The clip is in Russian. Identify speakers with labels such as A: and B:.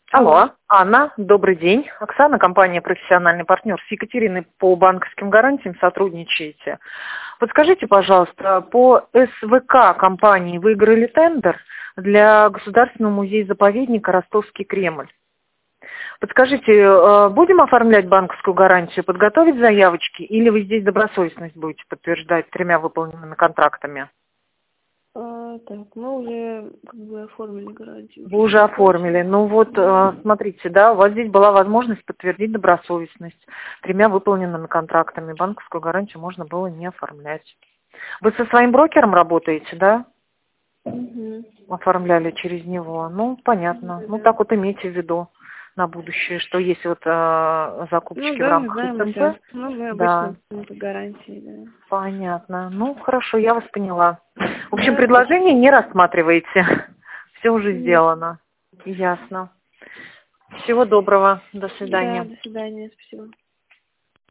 A: Алло.
B: Алло, Анна, добрый день. Оксана, компания «Профессиональный партнер». С Екатериной по банковским гарантиям сотрудничаете. Подскажите, пожалуйста, по СВК компании выиграли тендер для Государственного музея-заповедника «Ростовский Кремль». Подскажите, будем оформлять банковскую гарантию, подготовить заявочки, или вы здесь добросовестность будете подтверждать 3 выполненными контрактами?
A: Так, мы уже как бы оформили гарантию.
B: Вы уже оформили. Ну вот, смотрите, да, у вас здесь была возможность подтвердить добросовестность 3 выполненными контрактами. Банковскую гарантию можно было не оформлять. Вы со своим брокером работаете, да?
A: Угу.
B: Оформляли через него. Ну, понятно. Ну, так вот имейте в виду на будущее, что есть вот
A: Ну
B: закупочки в
A: да, мы
B: рамках
A: знаем
B: СНП.
A: это. Ну, мы
B: Да,
A: обычно по гарантии, да.
B: понятно. Ну, хорошо, я вас поняла. В общем,
A: Да,
B: предложение не рассматриваете. Все уже
A: нет.
B: сделано. Ясно. Всего доброго. До
A: Да,
B: свидания.
A: до свидания, спасибо.